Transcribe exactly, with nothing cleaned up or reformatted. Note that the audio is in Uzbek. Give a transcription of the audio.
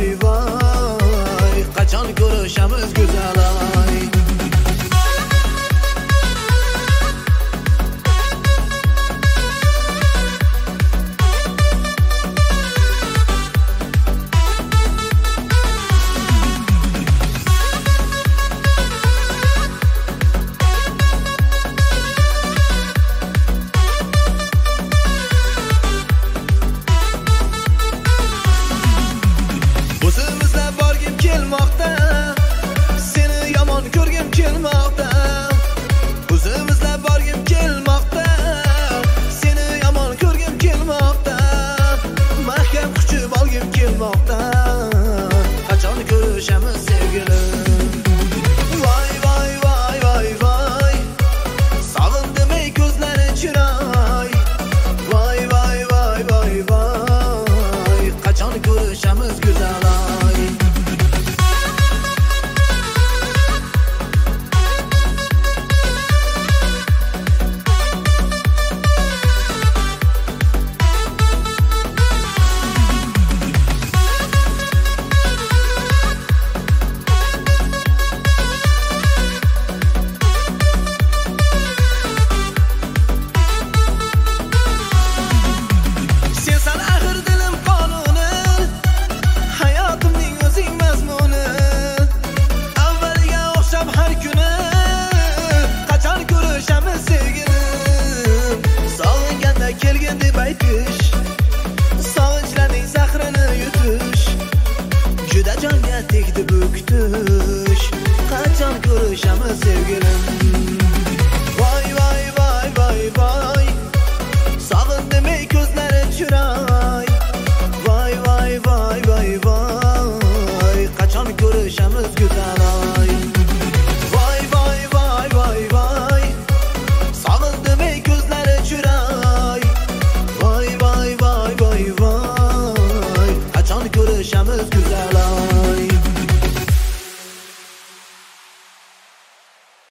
voy voy, qachon ko'rishamiz go'zal ay. Seni yomon ko'rgim kelmoqda, o'zimizda borgim kelmoqda, seni yomon ko'rgim kelmoqda, mahkam quchib olgim kelmoqda, qachon ko'rishamiz sevgilim. Voy voy voy voy voy, sog'indim ey ko'zlari chiroy. Voy voy voy voy voy, qachon ko'rishamiz go'zal ay. Kelgan deb aytish, sog'inchlarning zahrini yutish, juda jonga tegdi bu kutish, qachon ko'rishamiz sevgilim. Voy voy voy voy voy, sog'indim ey ko'zlari chiroy. Voy voy voy voy voy, qachon ko'rishamiz go'zal ay. Voy voy voy voy voy, sog'indim ey ko'zlari chiroy. Voy voy voy voy voy, qachon ko'rishamiz go'zal ay.